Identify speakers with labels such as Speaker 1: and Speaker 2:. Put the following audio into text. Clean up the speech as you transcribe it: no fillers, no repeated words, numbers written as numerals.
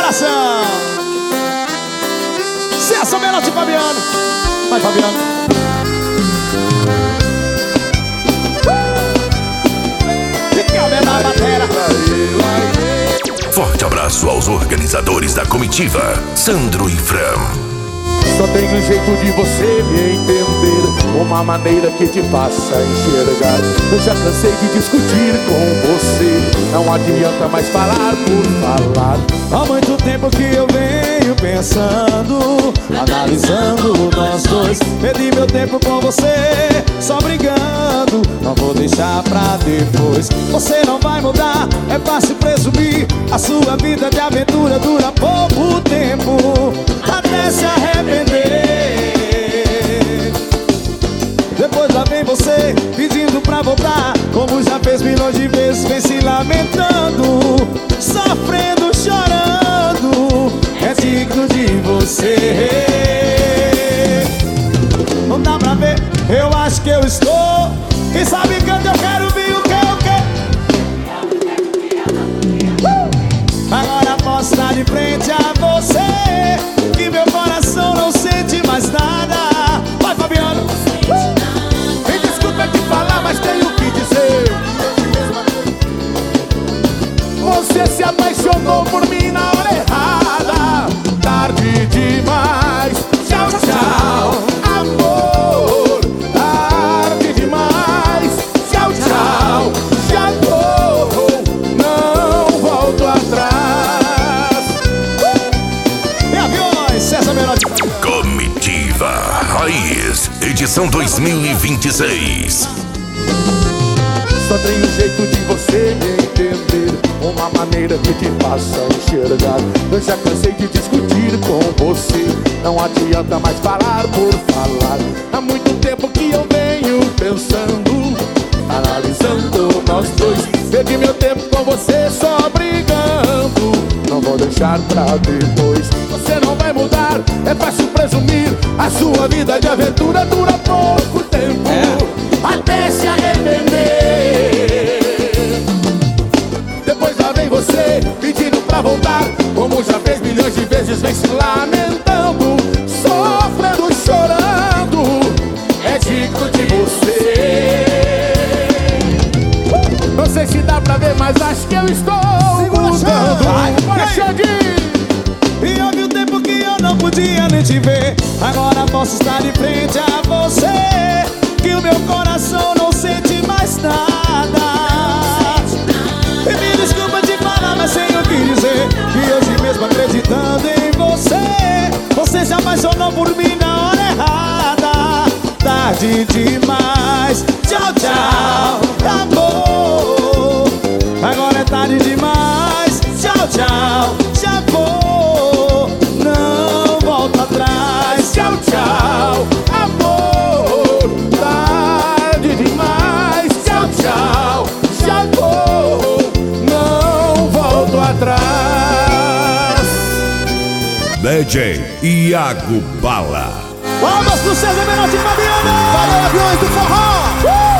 Speaker 1: coração. Cessa Menotti Fabiano. Vai, Fabiano. Fica bem na batera.
Speaker 2: Forte abraço aos organizadores da comitiva, Sandro e Fran.
Speaker 3: Só tem um jeito de você me entender, uma maneira que te faça enxergar. Eu já cansei de discutir com você, não adianta mais falar por falar.
Speaker 1: Há muito tempo que eu venho pensando, analisando nós dois. Perdi meu tempo com você, só brigando, não vou deixar pra depois. Você não vai mudar, é fácil presumir. A sua vida de aventura dura pouco tempo, até se arrepender. Depois lá vem você, pedindo pra voltar, como já fez milhões de vezes. Vem se lamentando, sofrendo, chorando. É digno de você. Não dá pra ver, eu acho que eu estou. Quem sabe quando eu quero vir o que eu quero. Agora posso estar de frente a você, que meu coração não sente mais nada. Vai, Fabiano.
Speaker 3: Me desculpa te falar, mas tenho que dizer, você se apaixonou por mim na hora errada. Tarde demais, tchau, tchau, amor. Tarde demais, tchau, tchau, já vou, não volto atrás.
Speaker 1: E aviões, César Menotti.
Speaker 2: Comitiva Raiz, edição 2026.
Speaker 3: Só tem um jeito de você me entender, uma maneira que te faça enxergar. Eu já cansei de discutir com você, não adianta mais falar por falar. Há muito tempo que eu venho pensando, analisando nós dois. Perdi meu tempo com você só brigando, não vou deixar pra depois. Você não vai mudar, é fácil presumir. A sua vida de aventura dura pouco tempo, até se arrepender. Depois lá vem você, pedindo pra voltar, como já fez milhões de vezes. Vem se lamentando, sofrendo, chorando. É digno de você. Não sei se dá pra ver, mas acho que eu estou mudando. Bora, Xande!
Speaker 1: E houve um tempo que eu não podia nem te ver, agora posso estar de frente a você, que o meu coração não sente mais nada. E me desculpa te falar, mas tenho que dizer que hoje mesmo acreditando em você, você se apaixonou por mim na hora errada. Tarde demais, tchau, tchau, amor. Agora é tarde demais, tchau, tchau, já vou, não volto atrás.
Speaker 3: Tchau, tchau, amor. Tarde demais, tchau, tchau, já vou, não volto atrás.
Speaker 2: DJ Iago Bala.
Speaker 1: Vamos pro César Menotti Fabiano.
Speaker 3: Valeu, aviões do forró!